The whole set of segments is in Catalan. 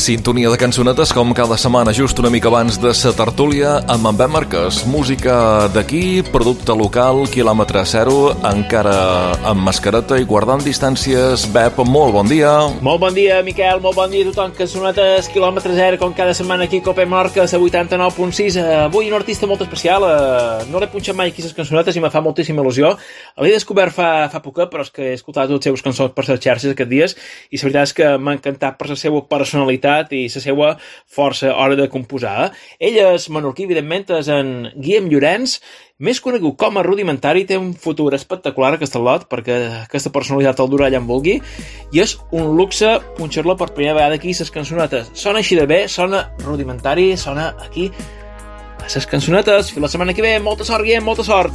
Sintonia de cançonetes com cada setmana, just una mica abans de sa tertúlia amb en Pep Marques. Música d'aquí, producte local, quilòmetre zero, encara amb mascareta i guardant distàncies. Pep, molt bon dia. Molt bon dia, Miquel, molt bon dia a tothom. Cançonetes, quilòmetre zero, com cada setmana aquí a Pep Marques, a 89.6. Avui un artista molt especial. No l'he punxat mai aquí les cançonetes i me fa moltíssima il·lusió. L'he descobert fa poc, però és que he escoltat les seves cançons per les xarxes aquests dies i la veritat és que m'ha encantat per la seva personalitat i la seva força a hora de composar. Ell és menorquí, evidentment, és en Guillem Llorenç, més conegut com a Rudimentari. Té un futur espectacular aquest lot, perquè aquesta personalitat el durà allà en vulgui, i és un luxe punxar-lo per primera vegada aquí a les cançonetes. Sona així de bé, sona Rudimentari, sona aquí a les cançonetes. Fins la setmana que ve. Molta sort, Guillem, molta sort.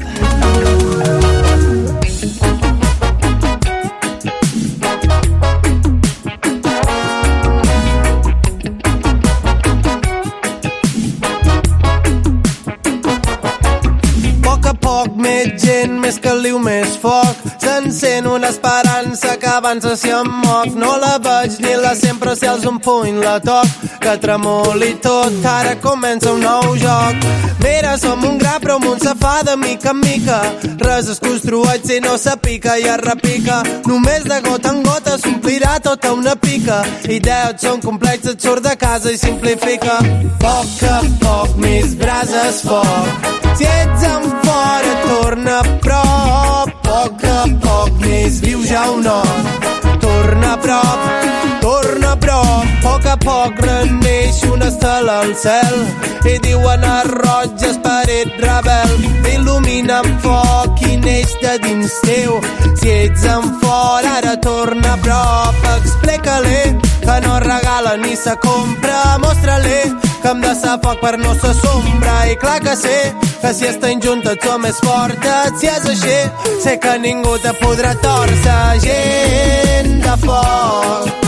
Més gent, més caliu, més foc. S'encén una esperança que avança si em moc. No la veig ni la sent, però si els un puny la toc. Que tremoli tot, ara comença un nou joc. Mira, som un gra però un se fa de mica en mica. Res es construeix si no se pica i es repica. Només de gota en gota s'omplirà tota una pica. Idees són complexes, surt de casa i simplifica. Poc a poc, més brases foc. Si ets en fora, torna a prop. Poc a poc, més viu ja o no. Torna a prop, torna a prop. Poc a poc reneix una estela al cel i diuen a roig esperit rebel. Il·lumina amb foc i neix de dins teu. Si ets en fora, ara torna a prop. Explica-li que no regala ni se compra. Mostra-li que hem de ser foc per no ser sombra. I clar que sé que si estem juntes som més fortes. Si és així, sé que ningú te podrà torcer. Gent de foc,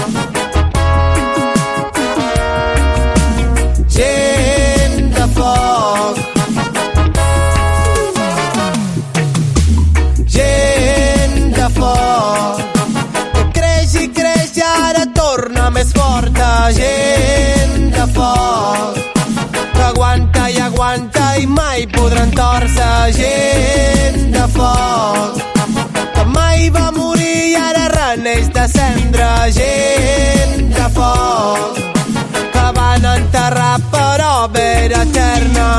gent de foc, gent de foc, que creix i creix i ara torna més forta. Gent de foc, que aguanta i aguanta i mai podran torcer. Gent de foc, que mai va morir i ara reneix de cendra. Gent de foc, que van enterrar però vera eterna.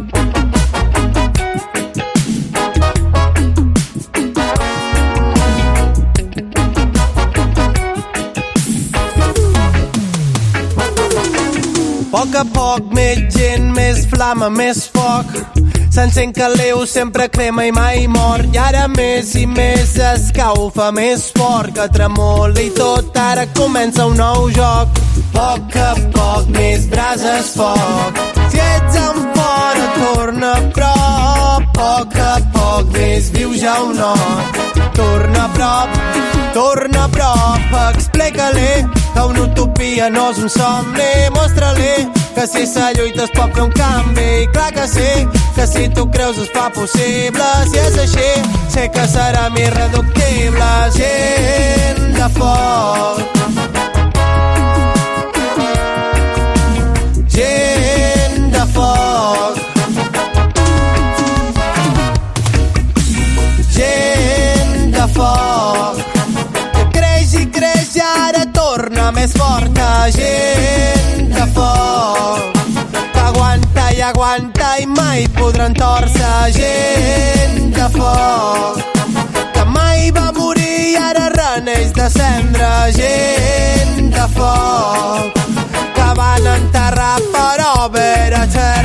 A poc a poc, més gent, més flama, més foc. S'encén caliu, sempre crema i mai mor. I ara més i més escaufa, més fort, que tremoli tot. Ara comença un nou joc. Poc a poc, més brases foc. Si ets en fora, torna a prop. Poc a poc, més viu ja o no. Torna a prop, torna a prop. Explica-li que una utopia no és un somni. Mostra-li que si se lluita es pot fer un canvi. I clar que sí, que si tu creus es fa possible. Si és així, sé que serà irreductible. Gent de foc, gent de foc, gent de foc, que creix i creix i ara torna més forta. Gent de foc, que aguanta i aguanta i mai podran torcer. Gent de foc, que mai va morir i ara reneix de cendra. Gent de foc, que van enterrar però vera eterna.